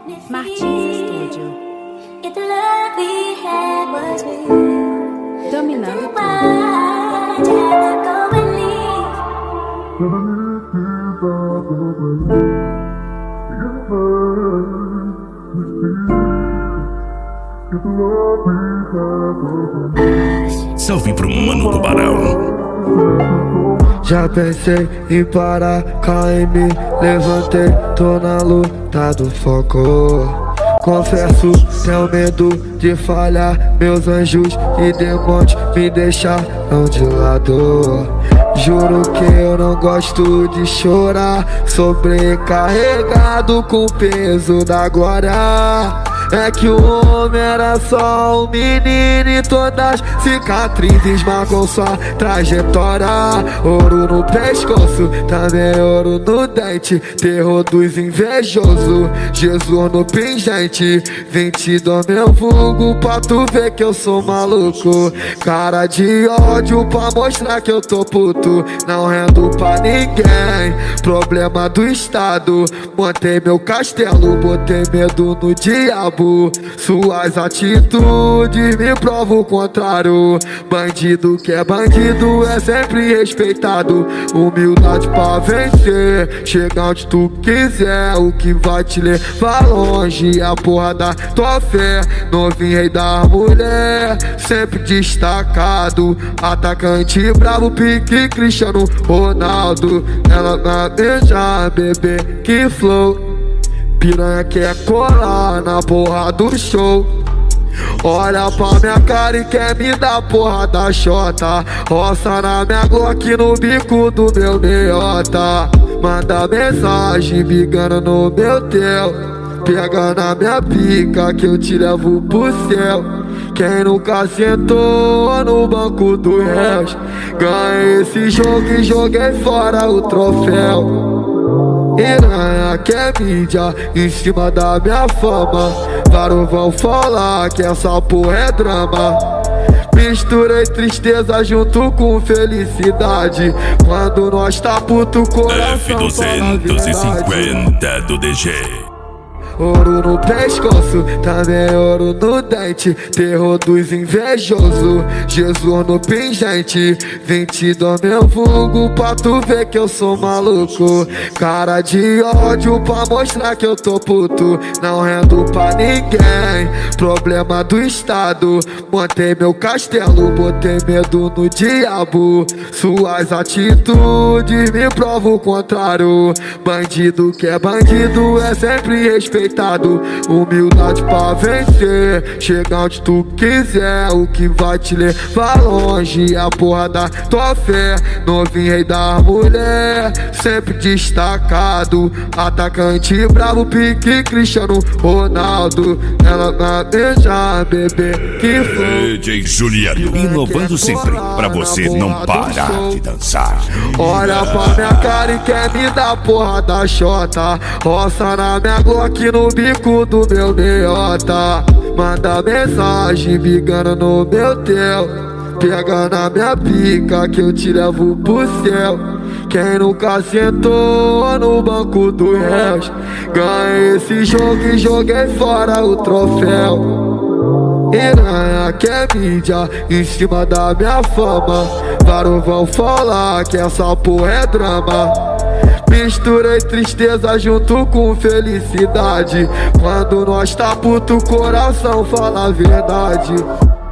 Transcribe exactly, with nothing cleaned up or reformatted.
Martins Studio. Dominando Salve pro Mano Tubarão. Já pensei em parar, caí, me levantei, tô na luta do foco. Confesso, tenho medo de falhar, meus anjos e demônios me deixaram de lado. Juro que eu não gosto de chorar, sobrecarregado com o peso da glória. É que o homem era só um menino e todas cicatrizes marcam sua trajetória. Ouro no pescoço, também ouro no dente, terror dos invejosos, Jesus no pingente. Vim te dar meu vulgo pra tu ver que eu sou maluco. Cara de ódio pra mostrar que eu tô puto, não rendo pra ninguém. Problema do estado, montei meu castelo, botei medo no diabo. Suas atitudes me provam o contrário. Bandido que é bandido é sempre respeitado. Humildade pra vencer, chega onde tu quiser. O que vai te levar longe é a porra da tua fé. Novinho rei da mulher, sempre destacado. Atacante bravo, pique Cristiano Ronaldo. Ela vai beijar, bebê, que flow. Piranha quer colar na porra do show. Olha pra minha cara e quer me dar porra da xota. Roça na minha Glock no bico do meu meiota. Manda mensagem bigando no meu tel. Pega na minha pica que eu te levo pro céu. Quem nunca sentou no banco do réus, ganhei esse jogo e joguei fora o troféu. Piranha quer mídia em cima da minha fama. Vários vão falar que essa porra é drama. Misturei tristeza junto com felicidade. Quando nós tá puto, coração F duzentos e cinquenta do D G. Ouro no pescoço, também ouro no dente, terror dos invejosos, Jesus no pingente. Vim te dar meu vulgo pra tu ver que eu sou maluco. Cara de ódio pra mostrar que eu tô puto, não rendo pra ninguém. Problema do estado, montei meu castelo, botei medo no diabo. Suas atitudes me provam o contrário. Bandido que é bandido é sempre respeitado. Humildade pra vencer, chega onde tu quiser. O que vai te levar longe é a porra da tua fé. Novinho rei da mulher, sempre destacado. Atacante bravo, pique Cristiano Ronaldo. Ela vai beijar, bebê, que foi. D J Juliano, inovando sempre pra você não parar de dançar. Olha pra minha cara e quer me dar porra da xota. Roça na minha Glock no bico do meu meiota. Manda mensagem bigando no meu tel. Pega na minha pica que eu te levo pro céu. Quem nunca sentou no banco do réus, ganhei esse jogo e joguei fora o troféu. Piranha quer mídia em cima da minha fama. Vários vão falar que essa porra é drama. Misturei tristeza junto com felicidade. Quando nós tá puto, coração fala a verdade.